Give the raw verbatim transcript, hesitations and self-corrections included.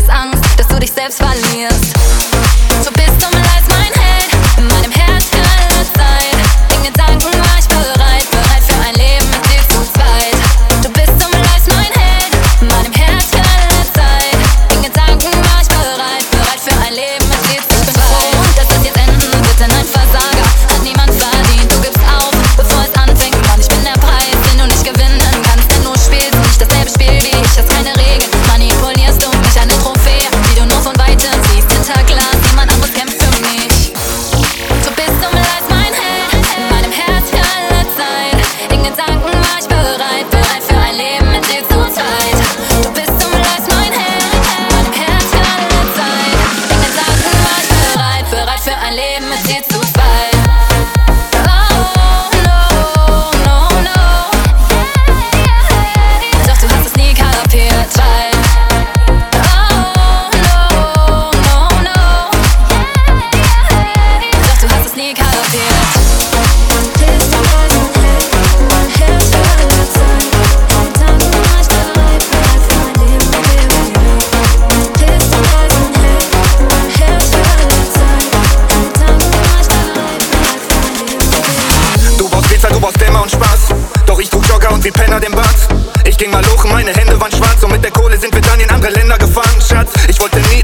hast Angst, dass du dich selbst verlierst. So bist du mehr als mein Held, in meinem Herz für alle Zeit. In Gedanken war ich bereit, bereit für ein Leben mit dir zu zweit. Du bist so mehr als mein Held, in meinem Herz für alle Zeit. In Gedanken war ich bereit, bereit für ein Leben mit dir zu zweit. Dass das jetzt enden wird, denn ein Versager hat niemand verdient. Du gibst auf, bevor es anfängt, Mann, ich bin der Preis, den du nicht gewinnen kannst. Denn du spielst nicht dasselbe Spiel wie ich, hast keine Regeln. Manipulierst du mich, eine Trophäe, die du nur von Weitem siehst. Hinter Glas, jemand anderes kämpft für mich. Du bist so mehr als mein Held, in meinem Herz für alle Zeit. In Gedanken war ich bereit, bereit für ein Leben mit dir zu zweit. Du bist so mehr als mein Held, in meinem Herz für alle Zeit. In Gedanken war ich bereit, bereit für ein Leben mit dir zu zweit. Oh, no, no, no. Doch du hast es nie kapiert, weil oh, no, no, no. Doch du hast es nie kapiert. Du brauchst Pizza, du brauchst Dämmer und Spaß. Doch ich trug Jogger und wie Penner den Bart. Ich ging mal hoch und meine Hände waren schwarz. Und mit der Kohle sind wir dann in andere Länder gefahren, Schatz. Ich wollte nie